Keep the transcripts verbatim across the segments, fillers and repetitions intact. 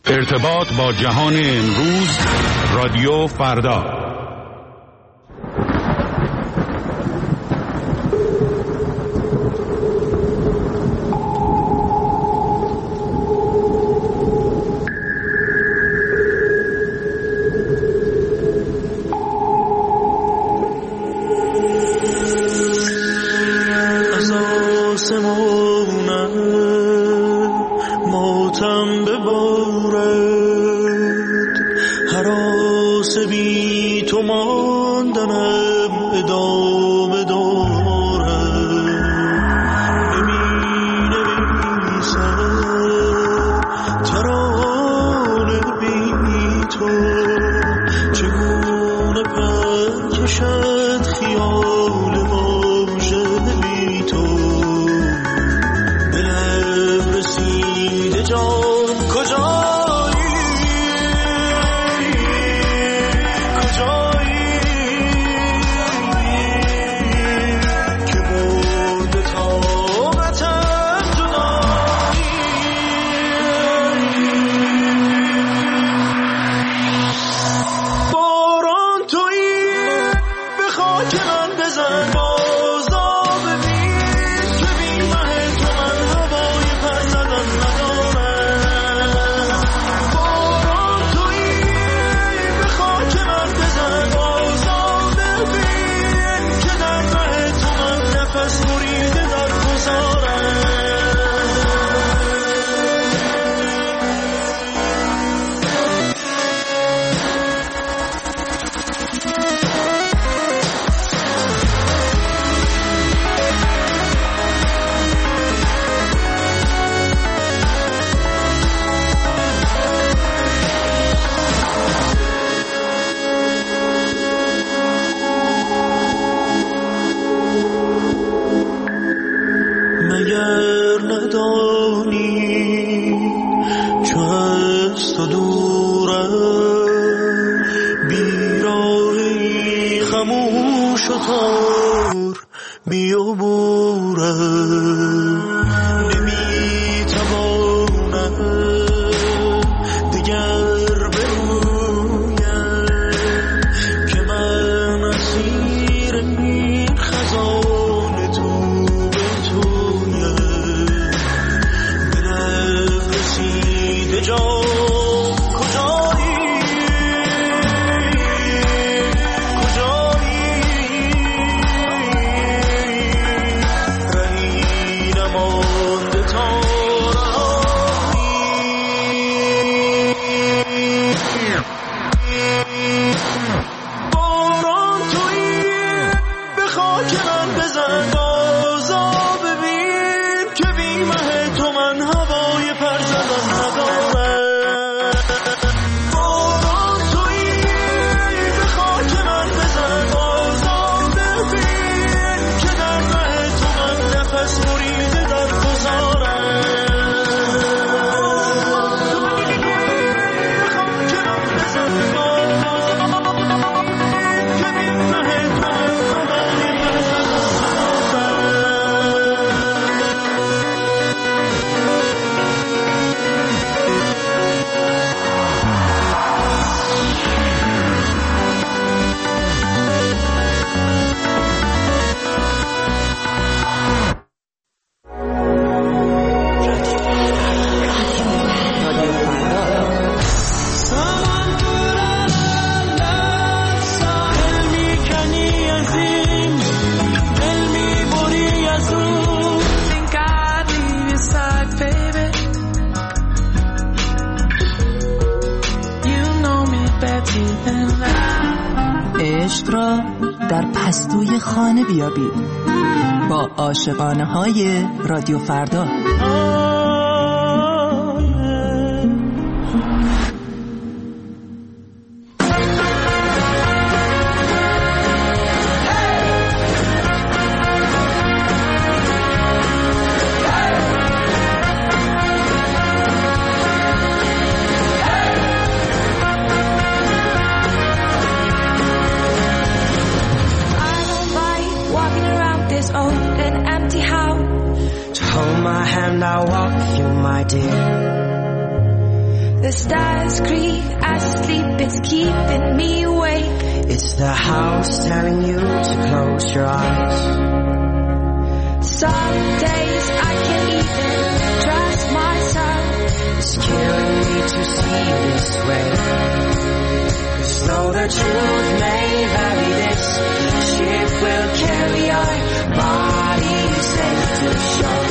ارتباط با جهان امروز، رادیو فردا. از آسمانم ماتم ببارد، هراس بی تو ماندنم ادامه دارد. نمی نویسم ترانه بی تو، چگونه پر کشد خیال واژه بی تو. به لب رسیده جان کجایی، کجایی که برده طاقتم جدایی. باران تویی به خاک من بزن، بازا ببین که بی مه تو من هوای پر زدن ندارم. باران تویی به خاک من بزن، بازا ببین که در مه تو من نفس بریده در گذارم. مگر ندانی چو از تو دورم، بیراهی خموش و تار بیابورم. نمیتوانم دگر بگویم که من اسیر این خزان تو به تویم. به لب رسیده جان کجایی، کجایی رهی نمانده تا رهایی. باران تویی به خاک من بزن، بازا ببین که بی مه تو من هوای پر زدن ندارم. باران تویی به خاک من بزن، بازا ببین که در مه تو من نفس بریده در گذارم. به خاک من بزن، بازا ببین که بی مه تو من هوای پر زدن عشق را در پستوی خانه بیابید با عاشقانه های رادیو فردا. the stars creak as I sleep, it's keeping me awake. It's the house telling you to close your eyes. Some days I can't even trust myself. It's killing me to see this way. 'Cause though the truth may vary, this ship will carry our bodies safe to shore.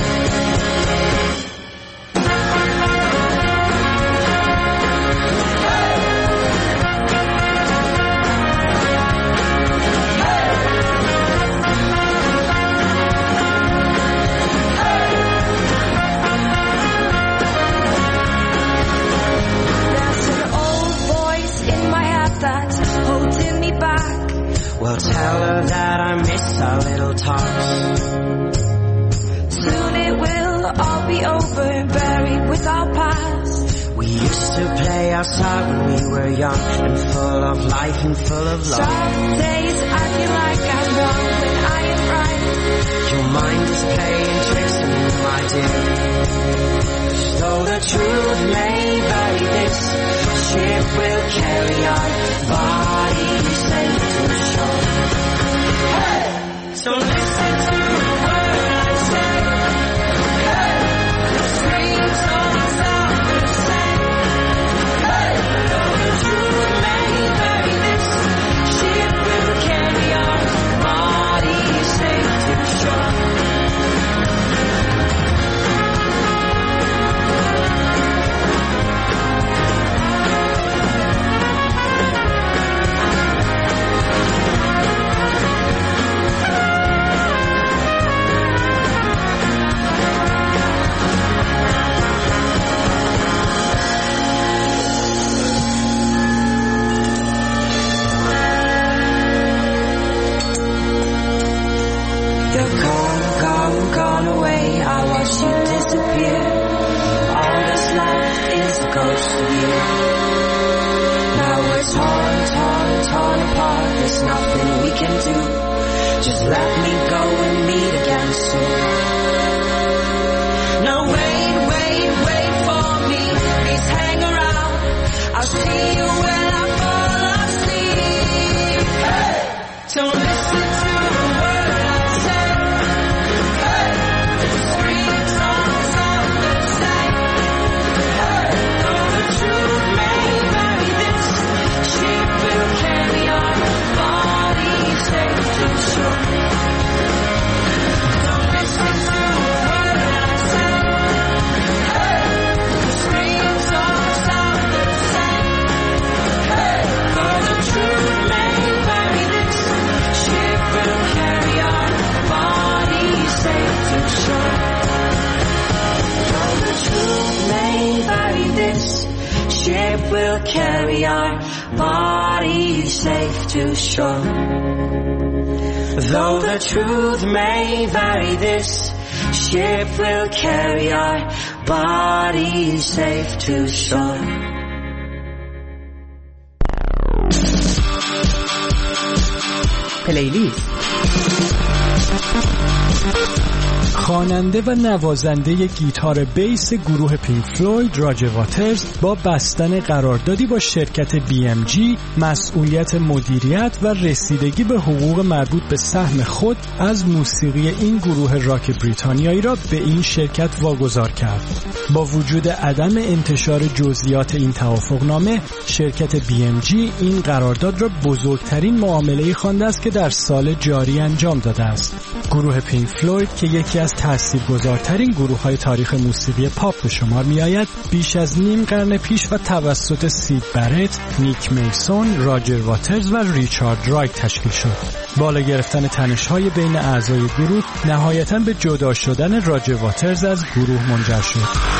Well, tell her that I miss our little talks. Soon it will all be over, buried with our past. We used to play outside when we were young and full of life and full of love. Some days I feel like I'm wrong when I am right. Your mind is playing tricks on you, my dear. Though the truth may vary, this ship will carry our bodies safe to shore. Hey! So listen to the word I say. Hey! The streams don't sound the same. Hey! Though the truth may vary, this ship will carry our bodies safe to shore. Just let me go and meet again soon. No, wait, wait, wait for me. Please hang around. I'll see you when I fall asleep. Hey! Don't listen to the word I say. Hey! The streets don't sound the same. Hey! Though the truth may vary, this ship will carry our bodies safe to shore. Don't listen to the word I say. Hey! The streets don't sound the same. Hey! Though the truth may vary, this ship will carry our bodies safe to shore. Though the truth may vary, this ship will carry our bodies safe to shore. Though the truth may vary, this ship will carry our bodies safe to shore. پلیلیست. خواننده و نوازنده گیتار بیس گروه پینک فلوید راجر واترز با بستن قراردادی با شرکت بی ام جی مسئولیت مدیریت و رسیدگی به حقوق مربوط به سهم خود از موسیقی این گروه راک بریتانیایی را به این شرکت واگذار کرد. با وجود عدم انتشار جزئیات این توافقنامه، شرکت بی ام جی این قرارداد را بزرگترین معامله‌ای خوانده است که در سال جاری انجام داده است. گروه پینک فلوید که یکی از تاثیرگذارترین گروه‌های تاریخ موسیقی پاپ به شمار می‌آید، بیش از نیم قرن پیش و توسط سید برت، نیک میسون، راجر واترز و ریچارد رایت تشکیل شد. بالا گرفتن تنش‌های بین اعضای گروه نهایتاً به جدا شدن راجر واترز از گروه منجر شد.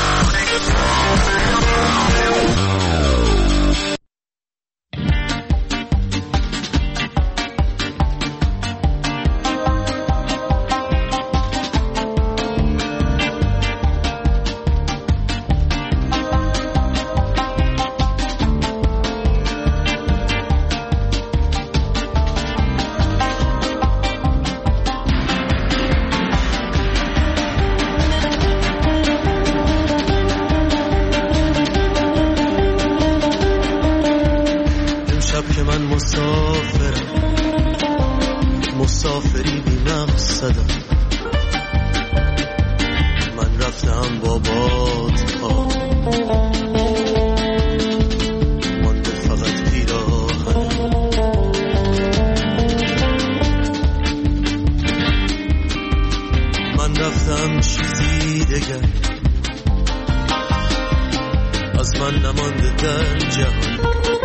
از من نمانده در جهان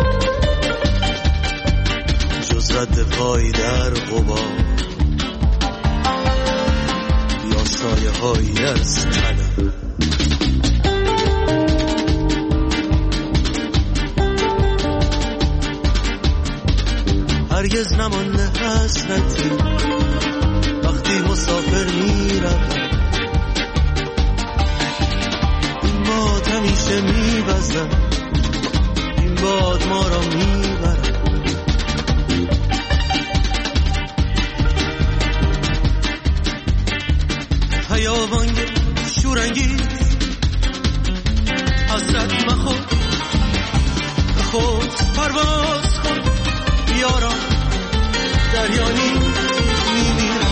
جز رد پای در غبار یا سایه هایی از قلم. هرگز نمانده حسرتی وقتی مسافر میرم، این باد همیشه میوزم، این باد ما را میبرم. حیابان شورانگیز حسرت مخور، خود پرواز کن یاران، دریانی میمیرم.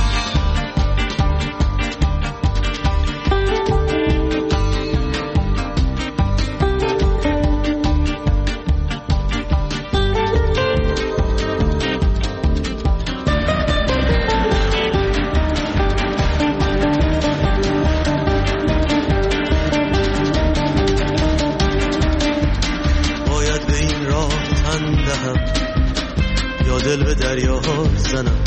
باید به این راه تن دهم یا دل به دریاها زنم،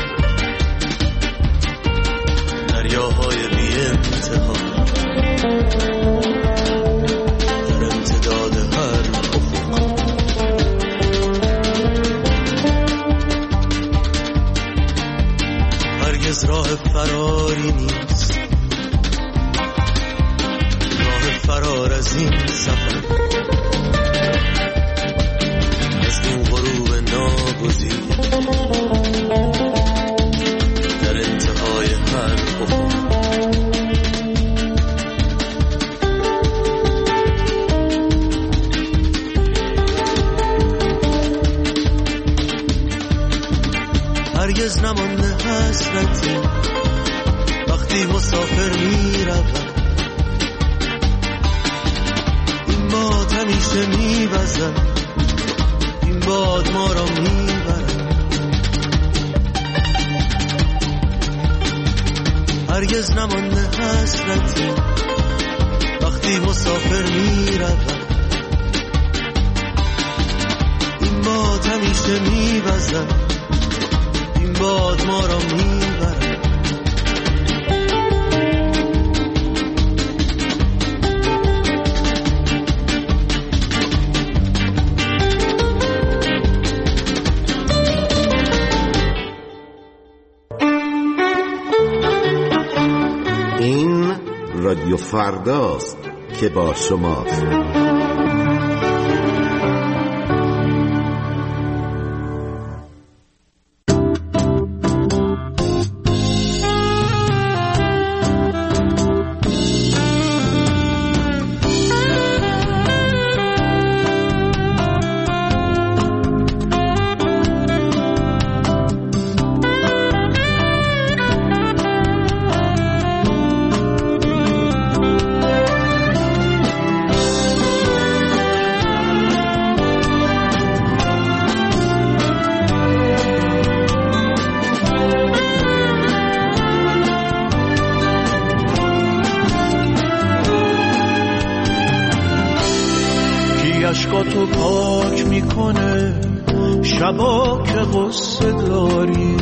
دریاهای بی انتها در امتداد هر افق. هرگز راه فراری نیست، راه فرار از این سفر از این غروب ناگزیر در انتهای هر افق. هرگز نمانده حسرتی وقتی مسافر میروم، این باد همیشه میوزم، این باد ما را میبرد. هرگز نمانده حسرتی وقتی مسافر میروم، این باد همیشه میوزم، این باد ما را میبرد. این رادیو فرداست که با شماست. اشکاتو پاک میکنه شبا که غصه داری،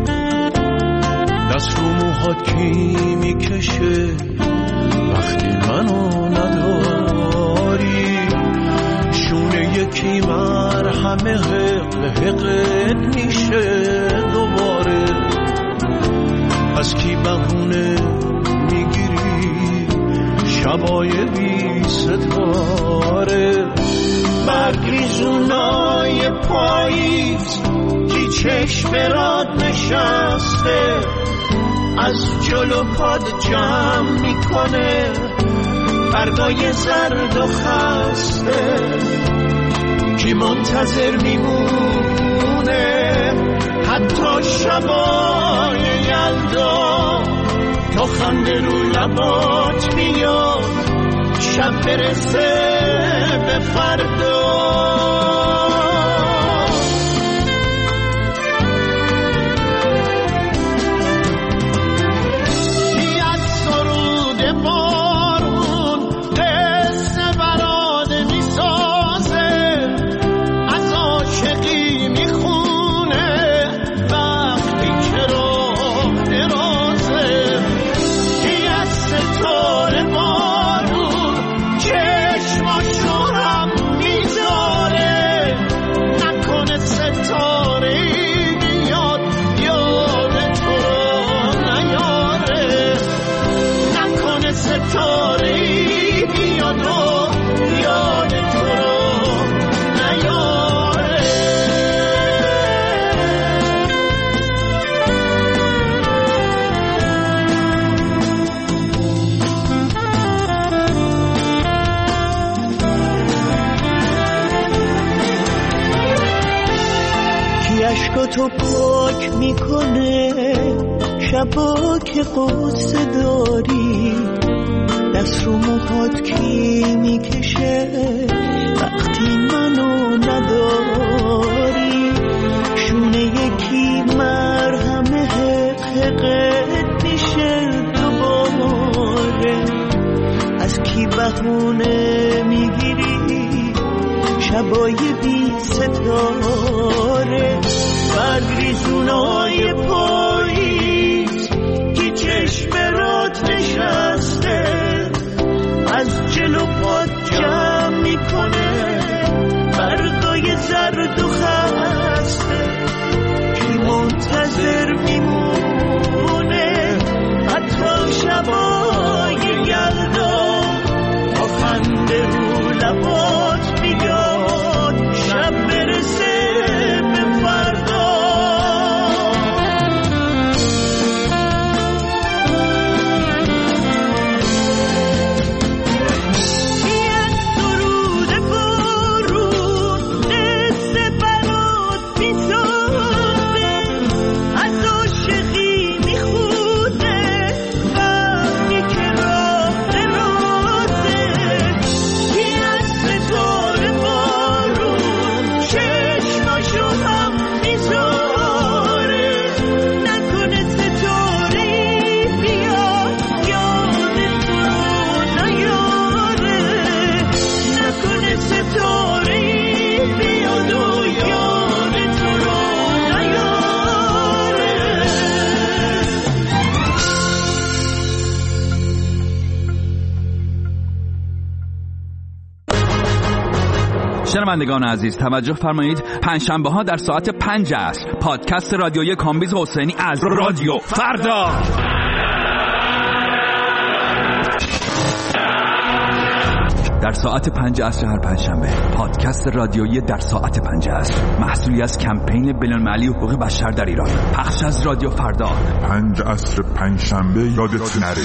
دست رو موهات کی میکشه وقتی منو نداری، شونه یکی مرهمه حق حقت میشه دوباره، از کی بهونه میگیری شبای بی ستاره، برگریزونای پاییز کی چشم برات نشسته، از جلو پاد جمع میکنه برگای زرد و خسته، کی منتظر میمونه حتی شبای یلدا تا خنده رو لبات میاد شب برسه به فردا. کی از سرود بارون قصه برات تو پاک میکنه شبا که قصه داری، دست رو موهات کی میکشه وقتی منو نداری، شونه یکی مرهمه حقت میشه دوباره، از کی بهونه میگیری شبای بی ستاره، برگریزونای پاییز کی چشم رات نشسته، از جلو پات جمع میکنه بردای زرد و خسته، کی منتظر میمونه حتی شبای یلدا، با خنده رو لبات بیاد شب برسه به فردا. شنوندگان عزیز توجه فرمایید، پنجشنبه ها در ساعت پنج عصر پادکست رادیویی کامبیز حسینی از رادیو فردا. در ساعت پنج عصر هر پنجشنبه پادکست رادیویی در ساعت پنج عصر، محصولی از کمپین بین‌المللی حقوق بشر در ایران، پخش از رادیو فردا. پنج عصر پنجشنبه یادت نره.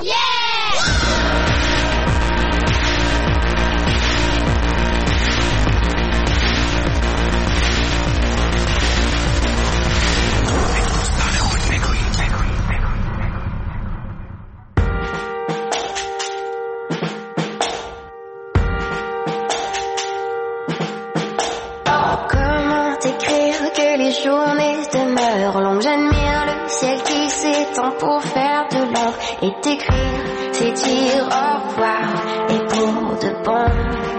Pour faire de l'ombre et t'écrire, c'est dire au revoir et pour de bon.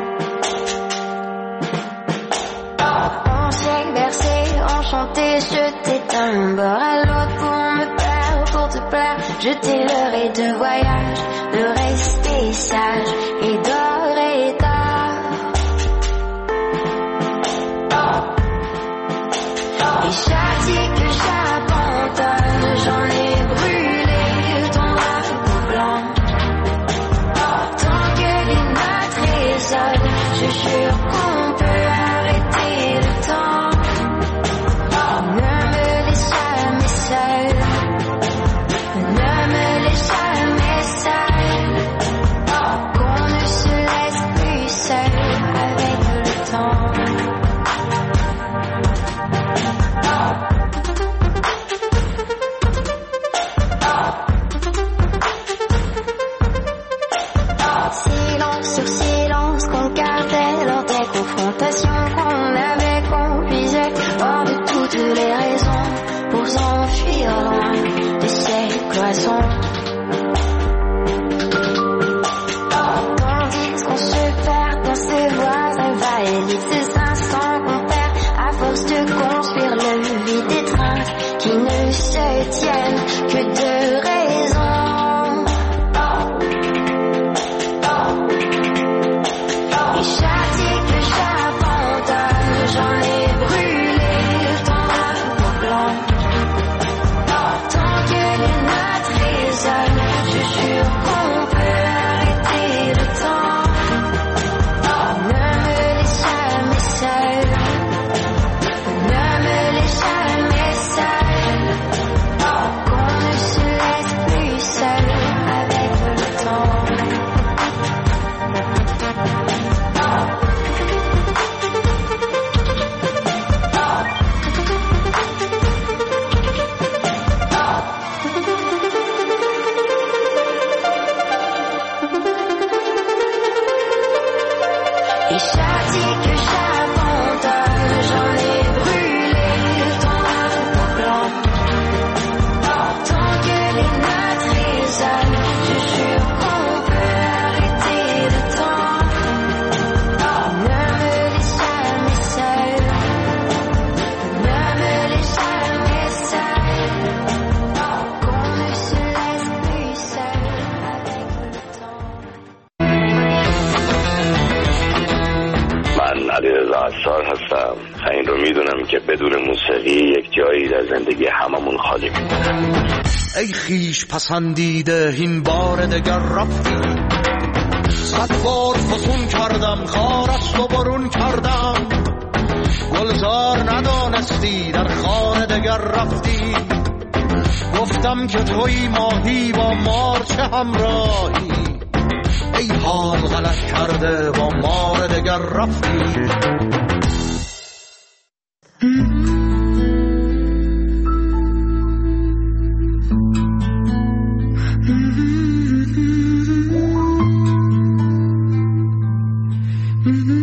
On s'est bercé, enchanté, jeté d'un bord à l'autre pour me plaire, pour te plaire, jeter l'heure et de voyage, de rester sage et d'or et d'or. Et chaque dit que j'abandonne, j'en ai je jure qu'on peut arrêter le temps. Ne me laisse jamais seule, ne me laisse jamais seule, qu'on ne se laisse plus seul avec le temps. Silence sur silence qu'on gardait lors des confrontations qu'on avait, conduisait hors de toutes les raisons pour s'enfuir loin de ces cloisons. Tandis qu'on se perd dans ces voies invalides, ces instants qu'on perd à force de construire le vide des trains qui ne se tiennent que de raison. J'en ai brûlé le temps blanc. Tant que les nôtres Et châtié que j'abandonne, j'en ai brûlé ton âme blanc. Tant que les notes résonnent, je jure qu'on peut arrêter le temps. Ne me laisse jamais seule, ne me laisse jamais seule, qu'on ne se laisse plus seul avec le temps. من علیرضا عصار هستم و این رو میدونم که بدون موسیقی یک جایی در زندگی هممون خالی میمونه. ای خیش پسندیده این بار دگر رفتی، صد بار فسون کردم خارست و برون کردم، گلزار ندانستی در خانه دگر رفتی، گفتم که توی ماهی با مار چه همراهی، ای حال غلط کرده با مار دگر رفتی. Mm-hmm.